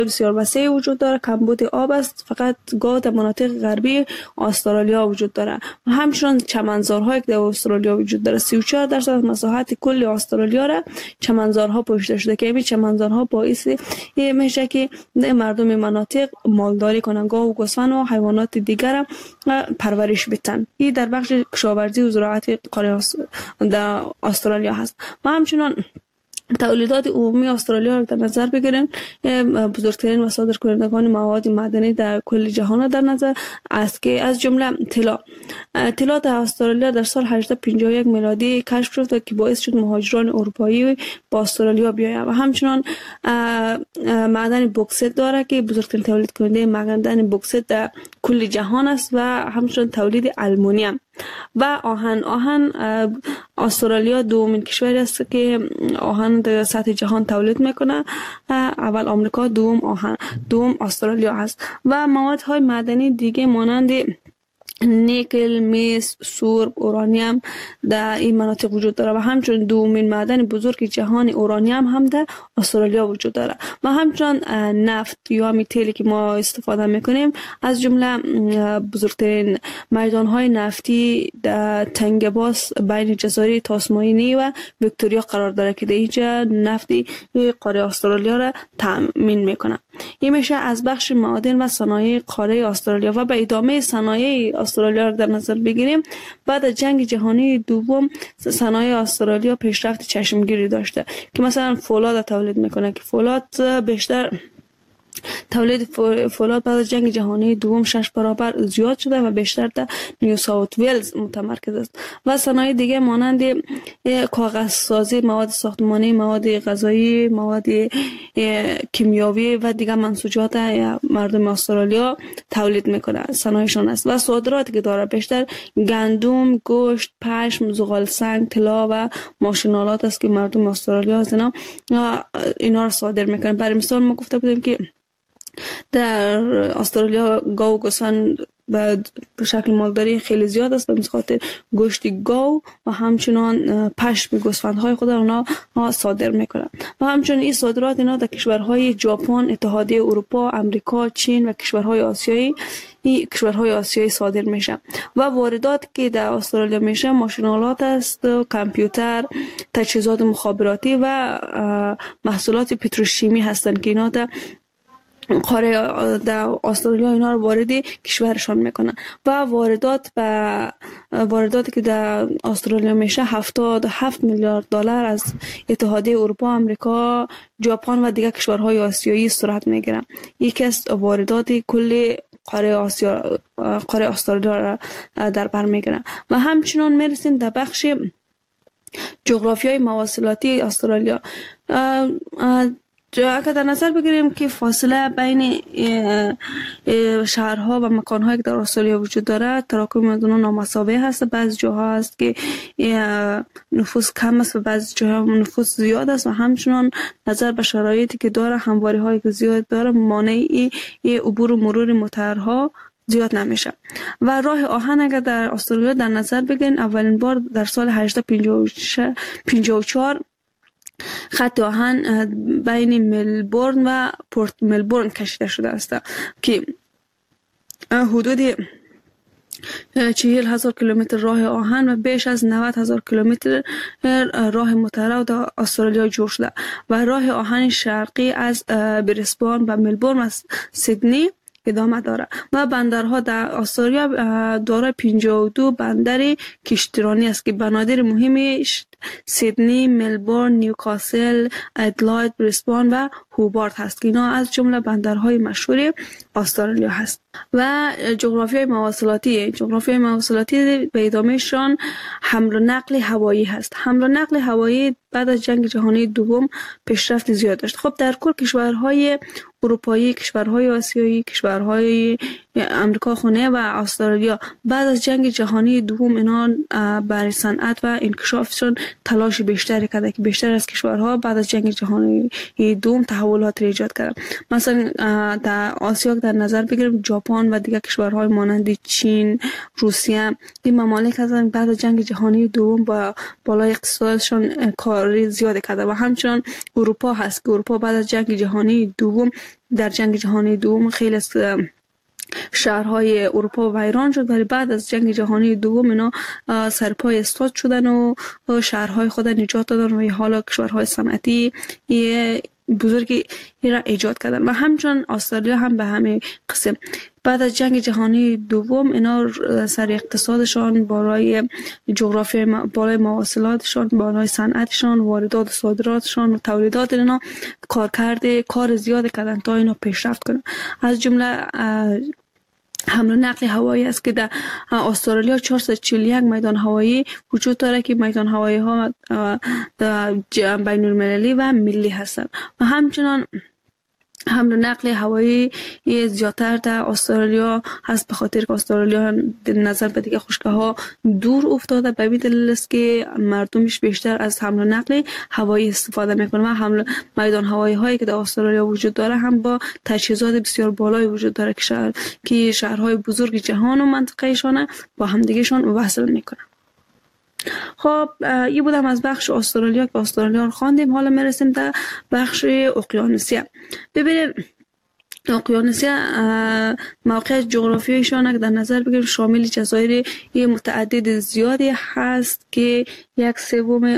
بسیار وسیع وجود داره، کمبود آب است، فقط گاو در مناطق غربی استرالیا وجود داره. و همچنین چمنزارهایی که در استرالیا وجود داره، 34% از مساحت کل استرالیا را چمنزارها پوشیده شده که این چمنزارها باعث میشه که مردم مناطق مالداری کنند، گاو و گوسفند و حیوانات دیگر پرورش بدن. این در بخش کشاورزی و زراعت قاره در استرالیا هست. و همچنین تولیدات عمومی استرالیا را در نظر بگیریم، بزرگترین و صادرکنندگان مواد معدنی در کل جهان در نظر است که از جمله طلا در استرالیا در سال 1851 میلادی کشف شد که باعث شد مهاجران اروپایی با استرالیا بیایند. و همچنین معدن بوکسیت داره که بزرگترین تولید کننده معدن بوکسیت در کل جهان است و همچنین تولید آلومینیوم و آهن. استرالیا دومین کشوری است که آهن در سطح جهان تولید میکنه. اول آمریکا، دوم استرالیا هست. و موادهای معدنی دیگه مانند نیکل، مس، سرب، اورانیوم در این مناطق وجود داره و همچنین دومین معدن بزرگ جهان اورانیوم هم در استرالیا وجود داره. و همچنین نفت یا همین تیلی که ما استفاده میکنیم از جمله بزرگترین میدانهای نفتی در تنگ باس بین جزایر تاسمانیا و ویکتوریا قرار داره که در اینجا نفتی قاره استرالیا را تامین میکنه. این میشه از بخش معادن و صنایع قاره استرالیا. و به ادامه صنایع استرالیا را در نظر بگیریم، بعد از جنگ جهانی دوم صنایع استرالیا پیشرفت چشمگیری داشته که مثلا فولاد تولید میکنه که فولاد بیشتر تولید فولاد بعد از جنگ جهانی دوم 6 برابر زیاد شده و بیشتر در نیو ساوت ویلز متمرکز است. و صنایع دیگه مانند کاغذ سازی، مواد ساختمانی، مواد غذایی، مواد کیمیاوی و دیگر منسوجات مردم استرالیا تولید میکنه صنایعشان است. و صادراتی که داره بیشتر گندم، گوشت، پشم، زغال سنگ، طلا و ماشینالات است که مردم استرالیا از اینا را صادر میکنه. برای مثال ما گفته بودیم که در استرالیا گاو و گوسفند به شکل مالداری خیلی زیاد است، به خاطر گوشت گاو و همچنان پشم گوسفندهای خود اونا صادر میکنند. و همچنین این صادرات اینا در کشورهای ژاپن، اتحادیه اروپا، امریکا، چین و کشورهای آسیایی صادر میشه. و واردات که در استرالیا میشه ماشینالات است، کامپیوتر، تجهیزات مخابراتی و محصولات پتروشیمی هستند که اینا در قاره در استرالیا اینا رو وارد کشورشان میکنن. و وارداتی که در استرالیا میشه 77 میلیارد دلار از اتحادیه اروپا، امریکا، ژاپن و دیگر کشورهای آسیایی صورت میگیرن. یکی از واردات کل قاره استرالیا را در بر میگیرن. و همچنین میرسیم در بخش جغرافیای مواصلاتی استرالیا. اگر در نظر بگیریم که فاصله بین شهرها و مکانهایی که در استرالیا وجود داره تراکم از اونها نامساوی هست. بعضی جاها هست که نفوس کم است و بعضی جاها نفوس زیاد است و همچنان نظر به شرایطی که داره، همواری هایی که زیاد داره، مانع عبور و مرور موترها زیاد نمیشه. و راه آهن اگر در استرالیا در نظر بگیریم اولین بار در سال 1854 خط آهن بین ملبورن و پورت ملبورن کشیده شده است که حدود 40,000 کیلومتر راه آهن و بیش از 90,000 کیلومتر راه مترو در استرالیا جور شده. و راه آهن شرقی از بریسبان و ملبورن و سیدنی ادامه داره. و بندرها در استرالیا دارای 52 بندر کشتیرانی است که بنادر مهمش سیدنی، ملبورن، نیوکاسل، ادلاید، بریسبان و هوبارت هست که اینا از جمله بندرهای مشهور استرالیا هست. و جغرافیای مواصلاتی به ادامهشان حمل و نقل هوایی هست. حمل و نقل هوایی بعد از جنگ جهانی دوم پیشرفت زیاد داشت. خب در کل کشورهای اروپایی، کشورهای آسیایی، کشورهای امریکا خونه و استرالیا بعد از جنگ جهانی دوم اینا برای صنعت و انکشافشون تلاش بیشتری کرده که بیشتر از کشورها بعد از جنگ جهانی دوم تحولات ایجاد کردن. مثلا در آسیا در نظر بگیریم ژاپن و دیگر کشورهای مانند چین، روسیه، این ممالک هستن بعد از جنگ جهانی دوم با بالای اقتصادشون کار زیاد کرده. و همچنان اروپا هست که اروپا بعد از جنگ جهانی دوم در جنگ جهانی دوم خیلی از شهرهای اروپا ویران شد، ولی بعد از جنگ جهانی دوم اینا سرپای استاد شدن و شهرهای خود نجات دادن و حالا کشورهای صنعتی بزرگی را ایجاد کردن. و همچنان استرالیا هم به همین قسم بعد از جنگ جهانی دوم اینا سر اقتصادشان بالای جغرافی، بالای مواصلاتشان، بالای صنعتشان، واردات و صادراتشان و تولیدات اینا کار زیاد کردن تا اینا پیشرفت کنن. از جمله حمل و نقل هوایی است که در استرالیا 441 میدان هوایی وجود داره که میدان هوایی ها بین المللی و ملی هستند. و همچنان حمل و نقل هوایی زیادتر در استرالیا هست به خاطر که استرالیا نظر به دیگه خشک‌ها دور افتاده، به دلیل است که مردمش بیشتر از حمل و نقل هوایی استفاده میکنه. و حمل میدان هوایی هایی که در استرالیا وجود داره هم با تجهیزات بسیار بالایی وجود داره که شهرهای بزرگ جهان و منطقهشان با همدیگهشان وصل میکنه. خب این بودم از بخش استرالیا که استرالیا رو خواندیم. حالا میرسیم در بخش اقیانوسیه. ببینید اقیانوسیه موقع جغرافیایشان در نظر بگیریم شامل جزایر متعدد زیادی هست که یک سوم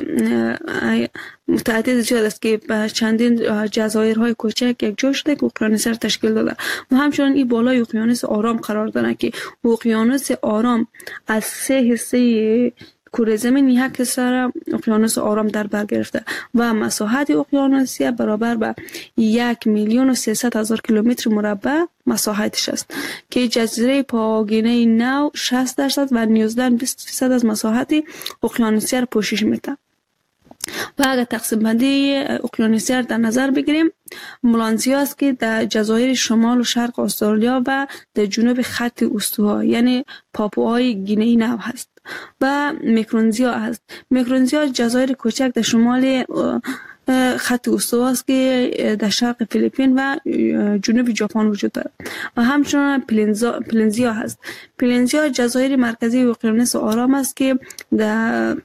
متعدد زیاد است که چندین جزایرهای کوچک یک جا شده که اقیانوس را تشکیل داده. و همچنان این بالای اقیانوس آرام قرار دارند که اقیانوس آرام از 3 حصه کره زمین یک حصه را اقیانوس آرام در بر گرفته و مساحت اقیانوسیه برابر به 1,300,000 کیلومتر مربع مساحتش است که جزیره پاگینه نو 60% و نیوزلند 20% از مساحت اقیانوسیه را پوشش میده. و اگر تقسیم بندی اقیانوسیه را در نظر بگیریم، ملانزیا است که در جزایر شمال و شرق استرالیا و در جنوب خط استوا یعنی پاپوهای گینه نو هست. و میکرونزیا هست. میکرونزیا جزایر کوچک در شمال خط استوا است که در شرق فیلیپین و جنوب ژاپن وجود دارد. و همچنان پلنزیا هست. پلنزیا جزایر مرکزی اقیانوس آرام است که در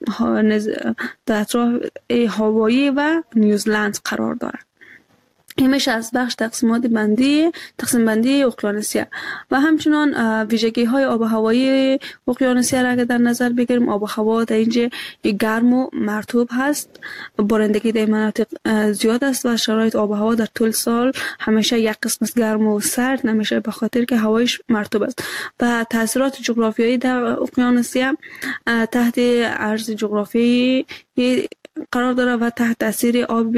اطراف هاوایی و نیوزلند قرار دارد. همیشه از بخش تقسیم بندی اقیانوسیه. و همچنان ویژگی های آب و هوایی اقیانوسیه را اگر در نظر بگیریم، آب و هوا در اینجا گرم و مرطوب هست، بارندگی در مناطق زیاد است و شرایط آب و هوا در طول سال همیشه یک قسم است گرم و سرد، نمیشه به خاطر که هوایش مرطوب است. و تاثیرات جغرافیایی در اقیانوسیه تحت عرض جغرافیایی قرار داره و تحت تاثیر آب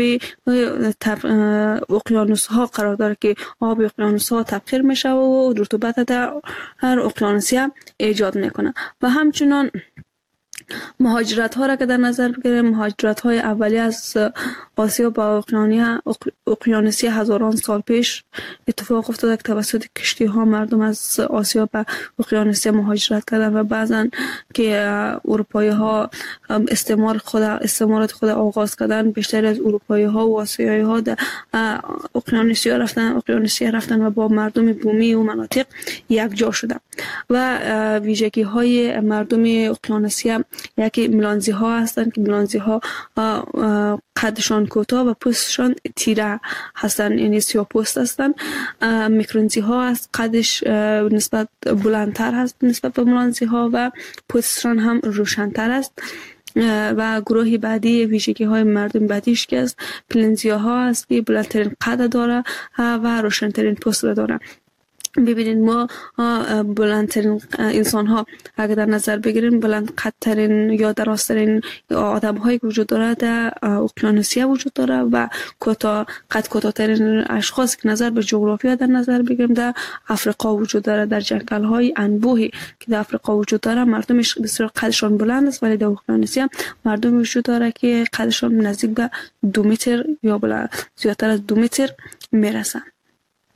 اقیانوس ها قرار داره که آب اقیانوس ها تبخیر میشه و رطوبت در هر اقیانوسیه ایجاد میکنه. و همچنان مهاجرت ها را که در نظر بگیریم، مهاجرت های اولی از آسیا با اقیانوسیه هزاران سال پیش اتفاق افتاده که توسط کشتی ها مردم از آسیا به اقیانوسیه مهاجرت کردن و بعضا که اروپایی ها استعمارات خود آغاز کردن، بیشتر از اروپایی ها و آسیایی ها در اقیانوسیه رفتن و با مردم بومی و مناطق یک جا شدن. و ویژگی های مردم اقیانوسیه یکی ملانزی ها هستند که ملانزی ها قدشان کوتاه و پوستشان تیره هستند، یعنی سیاه پوست هستند. میکرونزی ها از قدش نسبت بلندتر هست نسبت به ملانزی ها و پوستشان هم روشنتر است. و گروه بعدی ویژگی های مردم بعدیش که است پلنزیا ها است که بلندترین قد داره و روشنترین پوست داره. ببینید ما بلندترین انسان ها اگر در نظر بگیریم، بلند قدترین یا درازترین آدم هایی وجود داره در اقیانوسیه وجود داره و کوتاه‌ترین اشخاص که نظر به جغرافیا در نظر بگیریم در افریقا وجود داره. در جنگل های انبوهی که در افریقا وجود داره مردمش بسیار قدشان بلند است، ولی در اقیانوسیه مردم وجود داره که قدشان نزدیک به 2 متر یا زیادتر از 2 متر میرسن.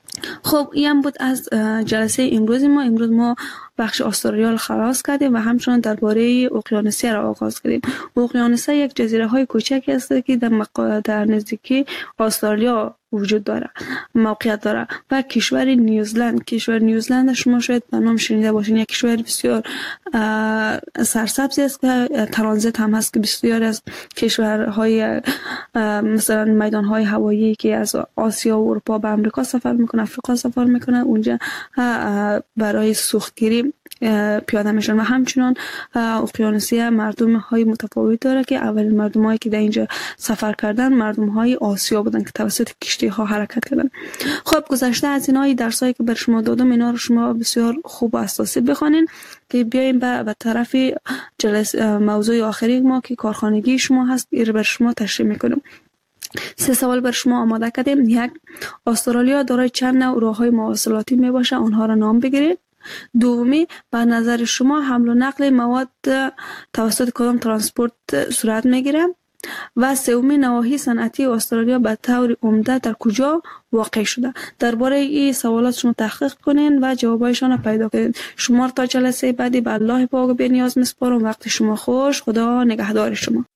خب این بود از جلسه امروز ما. امروز ما بخش استرالیا را خلاص کردیم و همچنان درباره اقیانوسیه را آغاز کردیم. اقیانوسیه یک جزیره های کوچکی است که در نزدیکی استرالیا وجود داره، موقعیت داره. و کشور نیوزلند شما شاید به نام شنیده باشین. یک کشور بسیار سرسبزی است که ترانزیت هم هست که بسیار از کشورهای مثلا میدانهای هوایی که از آسیا و اروپا به امریکا سفر میکنه، افریقا سفر میکنه، اونجا برای سوختگیری پیاده میشن. و همچنان اقیانوسیه مردم های متفاوت داره که اولین مردم هایی که در اینجا سفر کردن مردم های آسیا بودن که توسط کشتی ها حرکت کردن. خب گذشته از اینای درسایی که بر شما دادم اینا رو شما بسیار خوب و اساسی بخونین که بیایم به طرف موضوع آخری ما که کارخانگی شما هست این رو بر شما تشریح میکنم. 3 سوال بر شما آماده کردیم. 1. استرالیا دارای چند نوع راههای مواصلاتی می باشه؟ آنها را نام بگیرید. 2. به نظر شما حمل و نقل مواد توسط کدام ترانسپورت صورت میگیره؟ و 3. نواحی صنعتی استرالیا به طور عمده در کجا واقع شده؟ درباره این سوالات شما تحقیق کنین و جوابایشان را پیدا کنین. شما تا جلسه بعدی به الله پاک و بی‌نیاز میسپارم. وقت شما خوش. خدا نگهدار شما.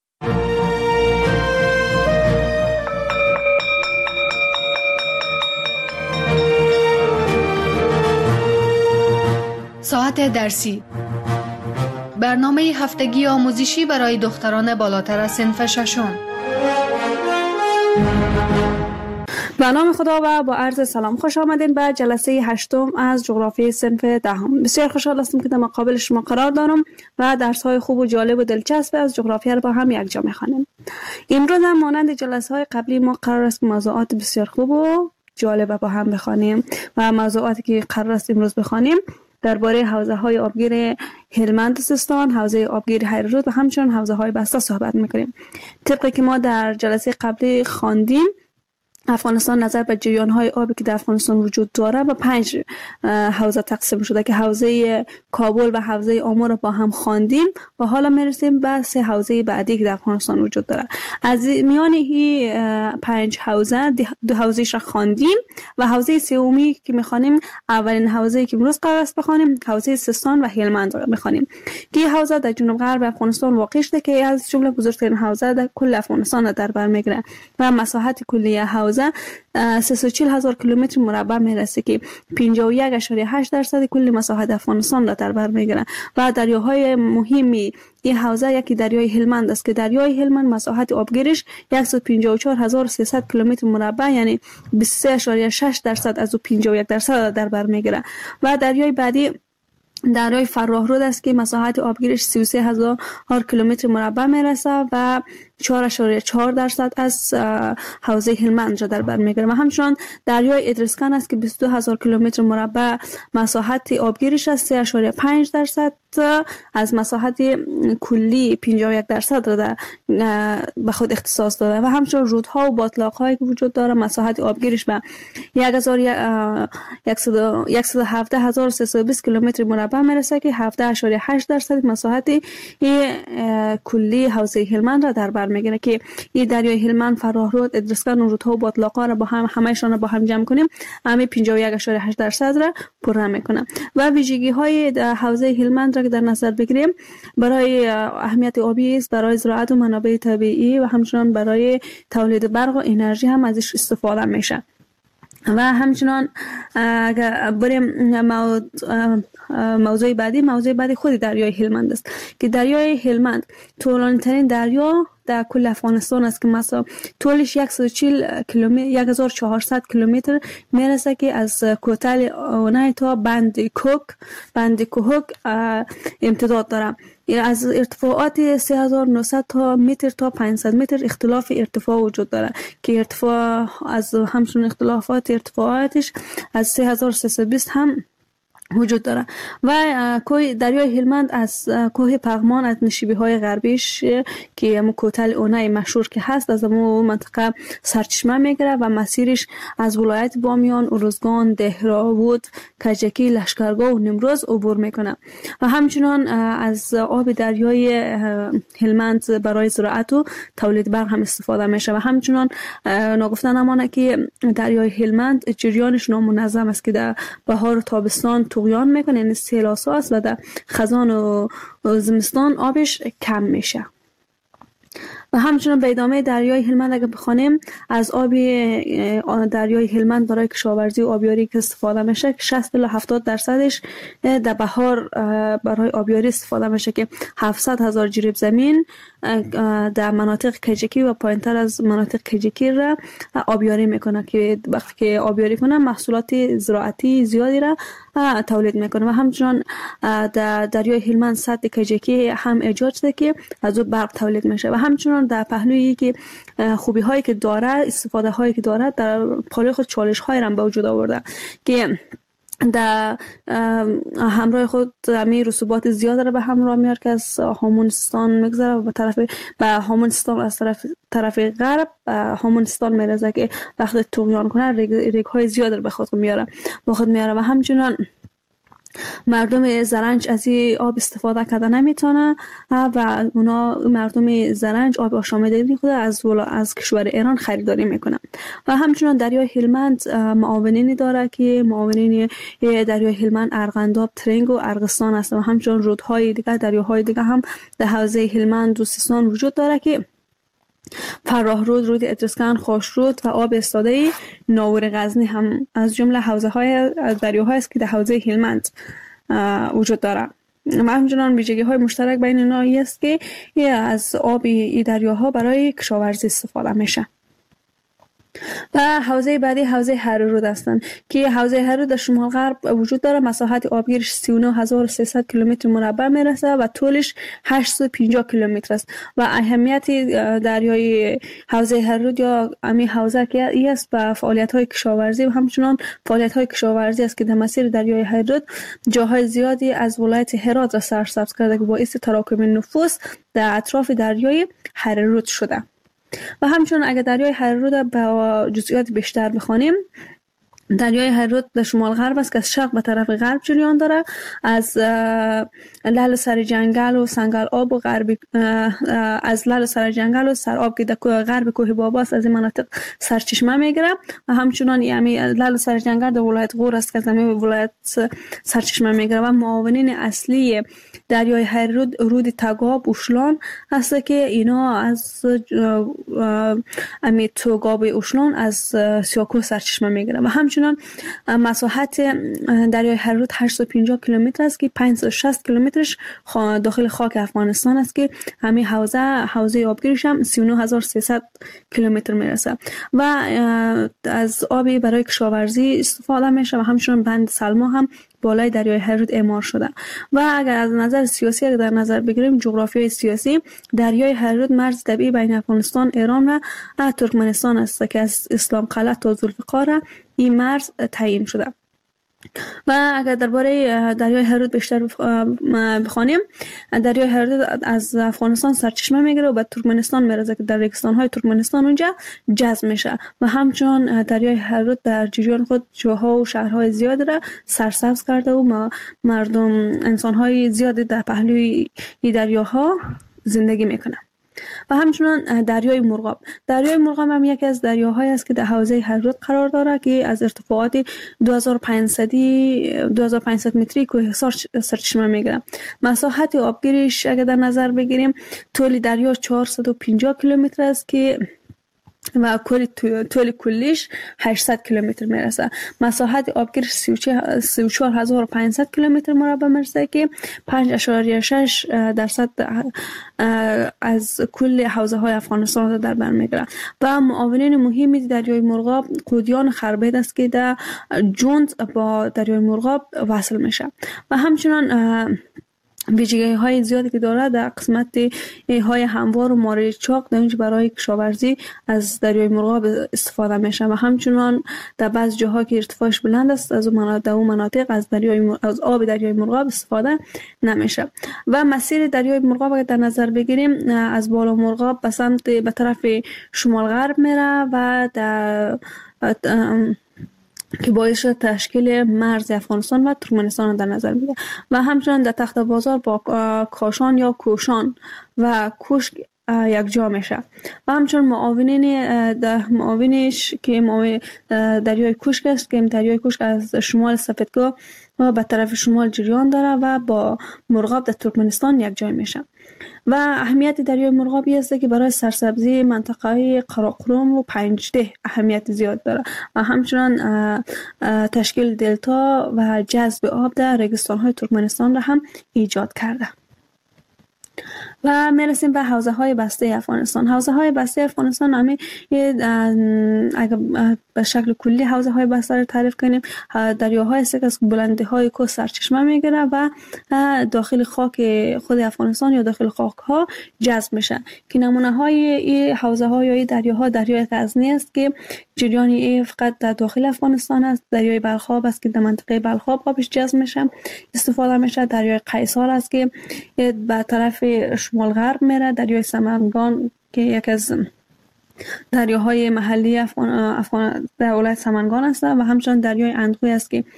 ساعت درسی، برنامه هفتگی آموزشی برای دختران بالاتر از صنف ششم. به نام خدا و با عرض سلام خوش آمدین به جلسه 8 از جغرافی صنف 10. بسیار خوشحال هستم که در مقابل شما قرار دارم و درس های خوب و جالب و دلچسب از جغرافیا را با هم یکجا می‌خوانیم. امروز هم مانند جلسه های قبلی ما قرار است موضوعات بسیار خوب و جالب با هم بخوانیم و موضوعاتی که قرار است امروز بخوانیم درباره حوزه های آبگیر هلمند سیستان، حوزه آبگیر هیرود و همچنین حوزه های بسته صحبت میکنیم. طبقی که ما در جلسه قبلی خواندیم افغانستان نظر به جریان‌های آبی که در افغانستان وجود داره و 5 حوزه تقسیم شده که حوزه کابل و حوزه آمو را با هم خواندیم و حالا میرسیم به 3 حوزه بعدی که در افغانستان وجود داره. از میان این 5 حوزه 2 حوزه‌اش را خواندیم و حوزه سومی که می‌خوانیم اولین حوزه‌ای که امروز قرار است بخوانیم حوزه سیستان و هلمند را می‌خوانیم که این حوزه در جنوب غرب افغانستان واقع شده که از جمله بزرگترین حوزه در کل افغانستان در بر می‌گیره و مساحت کلی حوزه 340,000 کیلومتر مربع میرسه که 51.8% کل مساحت افغانستان را در بر میگیره و دریاهای مهمی این حوزه یکی دریای هلمند است که دریای هلمند مساحت آبگیرش 154,300 کیلومتر مربع یعنی 23.6% از 51% در بر میگیره و دریای بعدی دریای فراه رود است که مساحت آبگیرش 33,000 کیلومتر مربع میرسه و 4.4% از حوزه هلمند را در بر میگیره و همچنان دریای ادرسکن است که 22,000 کیلومتر مربع مساحت آبگیرش است 3.5% از مساحت کلی 51% را به خود اختصاص داده و همچنان رودها و باتلاق‌هایی که وجود داره مساحت آبگیرش به 117,320 کیلومتر مربع میرسه که 17.8% مساحت کلی حوزه هلمند را در بر میگیره که این دریای هلمند، فراه رود، ادرسکن و رودها و باتلاق‌ها را با هم همه‌شان را با هم جمع کنیم همه 51.8% را پر میکنه و ویژگی های حوزه هلمند را که در نظر بگیریم برای اهمیت آبی است، برای زراعت و منابع طبیعی و همچنان برای تولید برق و انرژی هم ازش استفاده میشه. و همچنان بریم موضوع بعدی خود دریای هلمند است که دریای هلمند طولانی ترین دریا در کل افغانستان است که مثلا طولش 140 کیلومتر 1400 کیلومتر میرسه که از کوتل اونای تا بند کوهک امتداد داره. از ارتفاعات 3900 تا متر تا 500 متر اختلاف ارتفاع وجود داره که ارتفاع از همچون ارتفاعاتش از 3320 هم وجود داره. و کوه دریای هلمند از کوه پغمان از نشیبی های غربیش که همون کوتل اونای مشهور که هست از همون منطقه سرچشمه میگیره و مسیرش از ولایت بامیان، ارزگان، دهراود، کجکی، لشکرگاه و نیمروز عبور میکنه. و همچنان از آب دریای هلمند برای زراعت و تولید برق هم استفاده میشه. و همچنان نگفته نمانه که دریای هلمند جریانش نامنظم است که در بهار و تابستان طغیان میکنه، یعنی سیلاسا است، و در خزان و زمستان آبش کم میشه. و همچنان به ادامه دریای هلمند اگر بخوانیم، از آب دریای هلمند برای کشاورزی و آبیاری که استفاده میشه که 60 تا 70% در بهار برای آبیاری استفاده میشه که 700,000 جریب زمین در مناطق کجکی و پایینتر از مناطق کجکی را آبیاری میکنه که وقتی که آبیاری کنه محصولات زراعتی زیادی را تولید میکنه. و همچنان در دریای هلمند سد کجکی هم ایجاد شده که از او برق تولید میشه. و همچنان در پهلویی که خوبی هایی که داره، استفاده هایی که داره، در پهلوی خود چالش هایی را به وجود آورده که در همراه خود همه رسوبات زیاد را به همراه میاره که از هامونستان میگذره و به هامونستان از طرف غرب هامونستان میرسه که وقتی طغیان کنه ریگ های زیاد را به خود میاره. و همچنان مردم زرنج از این آب استفاده کرده نمیتونه و اونا مردم زرنج آب آشامیدگی خود از کشور ایران خریداری میکنن. و همچنان دریای هلمند معاونینی داره که معاونین دریای هلمند ارغنداب، ترنگ و ارغستان است. و همچنان رودهای دیگه، دریاهای دیگه هم در حوزه هلمند و سیستان وجود داره که فراه رود، رود ادرسکن، خوش رود و آب استاده ناور غزنی هم از جمله حوزه های دریاهای است که در حوزه هلمند وجود داره. همچنان ویژگی های مشترک بین اینها است که از آب این دریاها برای کشاورزی استفاده میشه. و حوزه بعدی حوزه هررود هستند که حوزه هررود در شمال غرب وجود داره. مساحت آبگیرش 39300 کیلومتر مربع میرسه و طولش 850 کیلومتر است. و اهمیت دریای حوزه هررود یا امی حوزه که ای است به فعالیت های کشاورزی و همچنان فعالیت های کشاورزی است که در مسیر دریای هررود جاهای زیادی از ولایت هرات را سرسبز کرده که باعث تراکم نفوس در اطراف دریای هررود شده. و همچنان اگر دریای هررود به جزئیات بیشتر بخوانیم، دریای هررود در شمال غرب است که از شرق به طرف غرب جریان داره. از لعل سر جنگل و سنگل آب و غربی از لعل سر جنگل و سرآب که در غرب کوه بابا است از این مناطق سرچشمه میگیره. و همچنان لعل سر جنگل در ولایت غور است که از همین ولایت سرچشمه میگیره. و معاونین اصلی دریای هررود رود تگاب، اوشلان هست که اینا از امی تگاب اوشلان از سیاکو سرچشمه میگیره. و همچنان مساحت دریای هررود 850 کیلومتر است که 560 کیلومترش داخل خاک افغانستان است که همین حوزه آبگیرش هم 39300 کیلومتر میرسه. و از آبی برای کشاورزی استفاده میشه. و همچنان بند سلما هم بالای دریای هررود اعمار شده. و اگر از نظر سیاسی اگر در نظر بگیریم، جغرافیای سیاسی دریای هررود مرز طبیعی بین افغانستان، ایران و ترکمنستان است که از اسلام قلعه تا ذوالفقار این مرز تعیین شده. و اگر درباره دریای هررود بیشتر بخوانیم، دریای هررود از افغانستان سرچشمه میگیره و به ترکمنستان میرسه که در ریگستان‌های ترکمنستان اونجا جذب میشه. و همچنان دریای هررود در جریان خود جاها و شهرهای زیادی را سرسبز کرده و مردم انسان‌های زیادی در پهلوی این دریاها زندگی میکنه. و همچنان دریای مرغاب هم یکی از دریاهایی است که در حوزه هررود قرار داره که از ارتفاعات 2500 متری کوهسار سرچشمه میگیره. مساحت آبگیریش اگر در نظر بگیریم، طول دریا 450 کیلومتر است که و طول کلیش 800 کیلومتر میرسه. مساحت آبگیرش 34500 کیلومتر مربع میرسه که 5.6% از کل حوزه های افغانستان را در بر میگیره. و معاونین مهمی دریای مرغاب قودیان خربید است که در جوند با دریای مرغاب وصل میشه. و همچنان ویژگی های زیادی که داره در قسمت های هموار و مارای چاق در برای کشاورزی از دریای مرغاب استفاده میشه و همچنان در بعض جاها که ارتفاعش بلند است از اون مناطق از آب دریای مرغاب استفاده نمیشه. و مسیر دریای مرغاب اگر در نظر بگیریم از بالا مرغاب به سمت به طرف شمال غرب میره و در که باعث تشکیل مرز افغانستان و ترکمنستان در نظر میگیره و همچنان در تخت بازار با کاشان یا کوشان و کوشک یک جا میشه و همچنان معاونش که دریای کوشک است که دریای کوشک از شمال سفیدکوه و به طرف شمال جریان داره و با مرغاب در ترکمنستان یک جای میشه. و اهمیت دریای مرغابی است که برای سرسبزی منطقه قراقرم و پنجده اهمیت زیاد داره و همچنان تشکیل دلتا و جذب آب در ریگستان‌های ترکمنستان را هم ایجاد کرده. و میرسیم به حوزه های بسته افغانستان. حوزه های بسته افغانستان اگر به شکل کلی حوزه های بسته رو تعریف کنیم، دریاهای است که از بلندی های کوه سرچشمه میگیره و داخل خاک خود افغانستان یا داخل خاک ها جذب میشه که نمونه های این حوزه ها یا این دریاها دریای غزنی است که جریان ای فقط در داخل افغانستان است، دریای بلخاب است که در منطقه بلخاب آبش جذب میشه استفاده میشه، دریای قیصار است که به طرف شمال غرب میره، دریای سمنگان که یک از دریاهای محلی افغان در ولایت سمنگان است و همچنان دریای اندخوی است که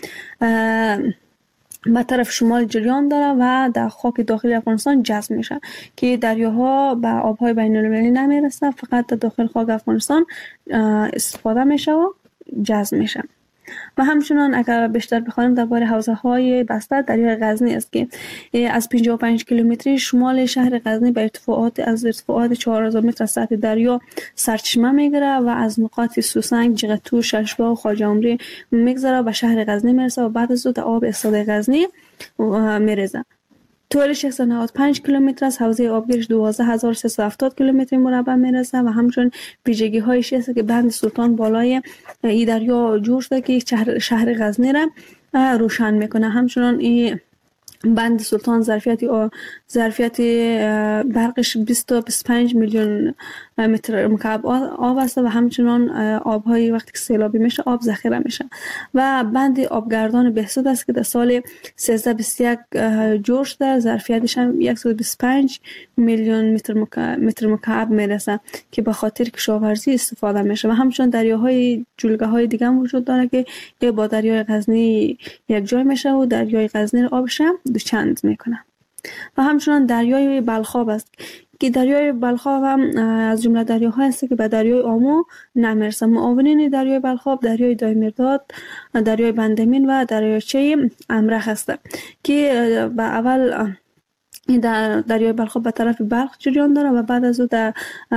به طرف شمال جریان داره و در خاک داخلی افغانستان جذب میشه که دریاها به آبهای بین المللی نمیرسه، فقط در داخل خاک افغانستان استفاده میشه و جذب میشه. و همچنان اگر بیشتر بخوایم درباره حوزه های بسته، دریای غزنی است که از 55 کیلومتری شمال شهر غزنی به ارتفاعات 4000 متر از سطح دریا سرچشمه میگیره و از نقاط سوسنگ، جغتو، ششوا و خواجه عمری میگذره به شهر غزنی میرسه و بعد از اون آب استاد غزنی میرسه. طولش 195 کیلومتر است، حوزه آبگیرش 12370 کیلومتر مربع میرسه و همچنین ویژگی هایش است که بند سلطان بالای این دریا جوش ده که شهر غزنی را روشن میکنه. همچنین این بند سلطان ظرفیت برقش 20 تا 25 میلیون متر مکعب آب است و همچنان آبهای وقتی که سیلابی میشه آب ذخیره میشه. و بند آبگردان بهسود است که در سال 1321 جوش شده، ظرفیتش هم 125 میلیون متر مکعب میرسه که به خاطر کشاورزی استفاده میشه. و همچنان دریاهای جلگه های دیگه هم وجود داره که با دریای غزنی یک جای میشه و دریای غزنی آبش دوچند میکنه. و همچنان دریای بلخاب است که دریای بلخاب هم از جمله دریاها است که به دریای آمو نمیرسه. معاونین دریای بلخاب دریای دایمیرداد، دریای بندامین و دریاچه امرخ است که به اول در دریای بلخاب به طرف بلخ جریان داره و بعد از او در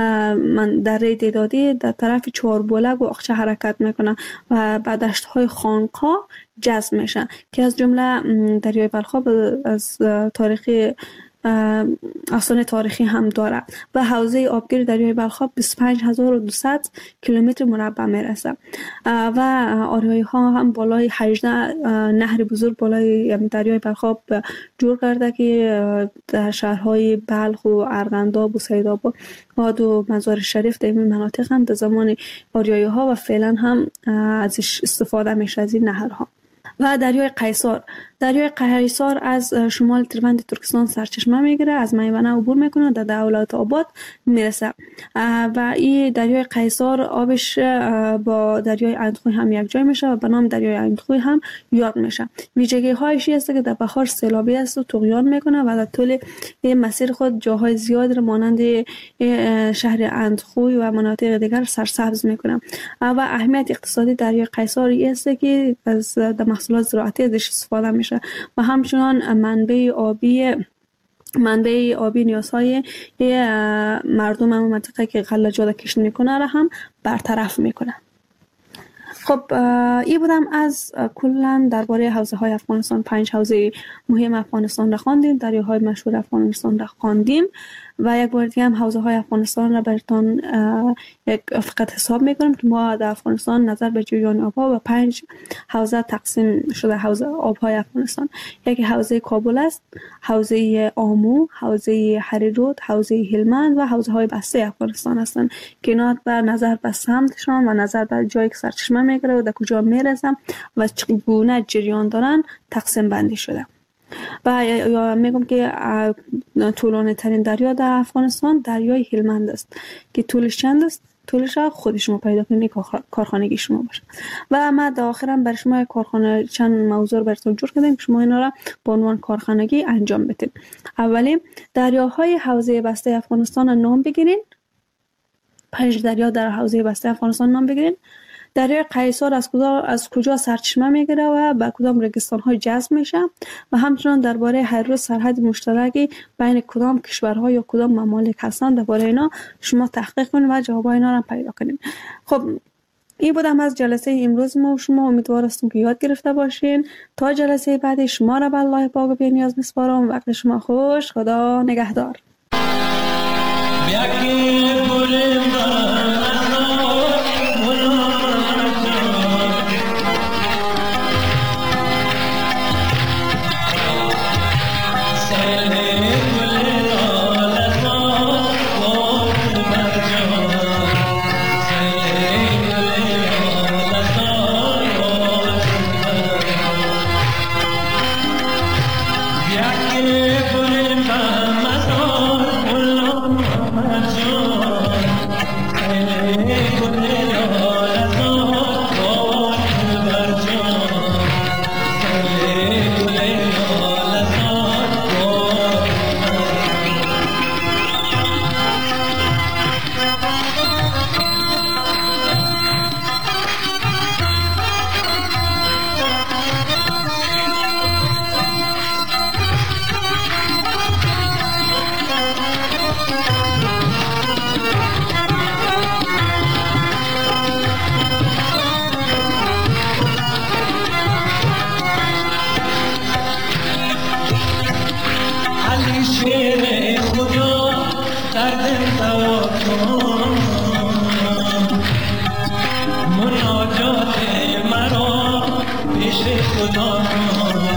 دره دیدادی در طرف چهاربولگ و اقچه حرکت میکنه و به دشت‌های خانقا جذب میشه که از جمله دریای بلخاب از تاریخی آستان تاریخی هم داره و حوزه آبگیر دریای بلخاب 25200 کیلومتر مربع میرسه و آریایی ها هم بالای 18 نهر بزرگ بالای دریای بلخاب جور کرده که در شهرهای بلخ و ارغنداب و سیدآباد و مزار شریف در این مناطق هم در زمان آریایی ها و فعلا هم ازش استفاده میشه از این نهرها. و دریای قیصار از شمال تربند ترکستان سرچشمه میگیره، از میوانه عبور میکنه در دولت آباد میرسه و این دریای قیصار آبش با دریای اندخوی هم یک جای میشه و به نام دریای اندخوی هم یاد میشه. ویژگی هایش است که در بهار سیلابی است و طغیان میکنه و در طول مسیر خود جاهای زیاد مانند شهر اندخوی و مناطق دیگر سرسبز میکنه. و اهمیت اقتصادی دریای قیصار است که از محصولات زراعتی ازش استفاده میشه و همچنان منبع آبی نیازهای مردم هم منطقه که غلجات کشت میکنه را هم برطرف میکنه. خب این بودم از کلا درباره حوزه های افغانستان. 5 حوزه مهم افغانستان را خواندیم، دریاهای مشهور افغانستان را خواندیم و یک بار دیگه هم حوزه های افغانستان را براتون یک فقط حساب میکنم که ما در افغانستان نظر به جریان آبها و 5 حوزه تقسیم شده. حوزه آبهای افغانستان، یکی حوزه کابل است، حوزه آمو، حوزه هریرود، حوزه هلمند و حوزه های بسته افغانستان هستند که اینا بر نظر به سمتشان و نظر به جایی که سرچشمه میگیره و در کجا میرسن و چگونه جریان دارن تقسیم بندی شده. و یا میگم که طولانی ترین دریا در افغانستان دریای هلمند است که طولش چند است؟ طولش خود شما پیدا کنید، کارخانگی شما باشه. و ما در آخرم برای شما کارخانه چند موضوع براتون جور کردیم که شما اینا را به عنوان کارخانگی انجام بدید. اولی دریاهای حوزه بسته افغانستان را نام بگیرین. 5 دریا در حوزه بسته افغانستان نام بگیرین. دریای قیصر از کجا سرچشمه میگیره و به کدام رگستان های جذب میشه و همچنان درباره هر روز سرحد مشترکی بین کدام کشورها یا کدام ممالک هستند درباره اینا شما تحقیق کنید و جوابای اینا را پیدا کنید. خب این بودم از جلسه امروز ما و شما. امیدوار هستم که یاد گرفته باشین. تا جلسه بعدی شما را به الله پاک و بی‌نیاز میسپارم. وقت شما خوش. خدا نگهدار. مناجات مرا پیش خدا